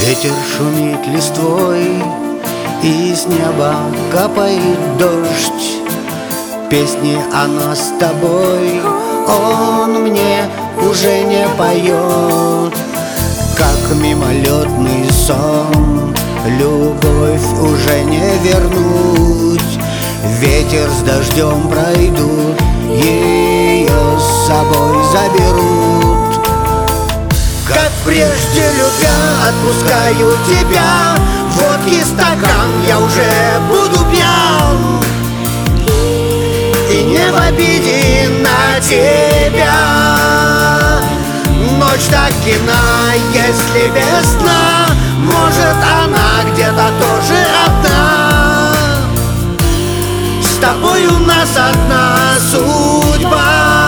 Ветер шумит листвой, и с неба капает дождь. Песни о нас с тобой он мне уже не поет. Как мимолетный сон, любовь уже не вернуть. Ветер с дождем пройдут, ее с собой заберут. Как прежде любя, отпускаю тебя. Водки стакан, я уже буду пьян, и не в обиде на тебя. Ночь так темна, если без сна. Может, она где-то тоже одна. С тобой у нас одна судьба.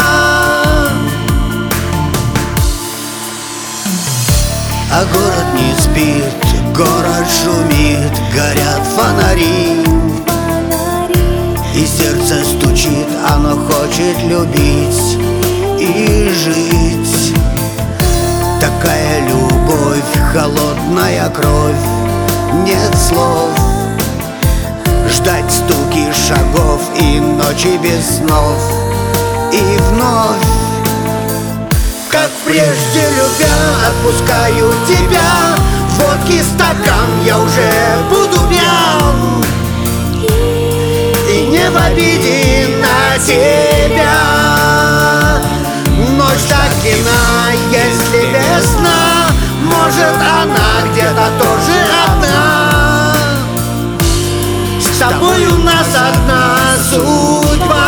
А город не спит, город шумит, горят фонари. И сердце стучит, оно хочет любить и жить. Такая любовь, холодная кровь, нет слов. Ждать стуки шагов и ночи без снов. И вновь, как прежде любя, отпускаю тебя. Водки стакан, я уже буду пьян, и не в обиде на тебя. Ночь так темна, если без сна. Может, она где-то тоже одна. С тобой у нас одна судьба.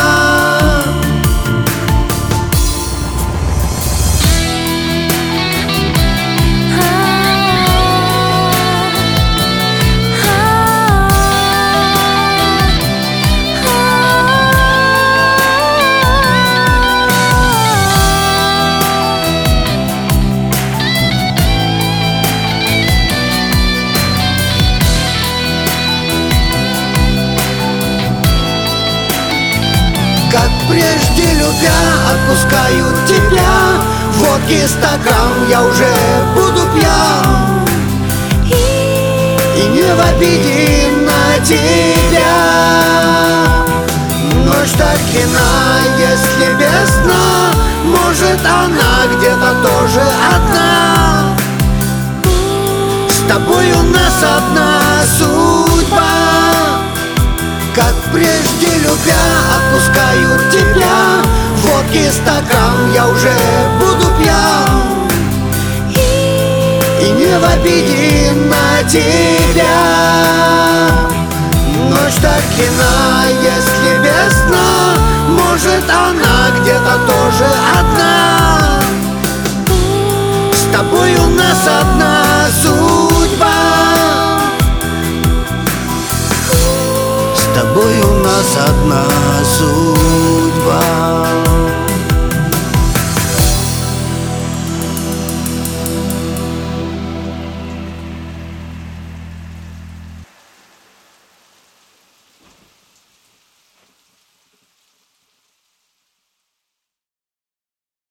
Как прежде любя, отпускаю тебя. Водки стакан, я уже буду пьян, и не в обиде на тебя. Ночь так темна, если без сна. Может, она где-то тоже одна. С тобой у нас одна судьба. Как прежде любя, отпускаю тебя. Водки стакан, я уже буду пьян, и не в обиде на тебя. Ночь так темна, если без сна. Может, она где-то тоже одна. С тобой у нас одна судьба. С тобой у нас одна судьба.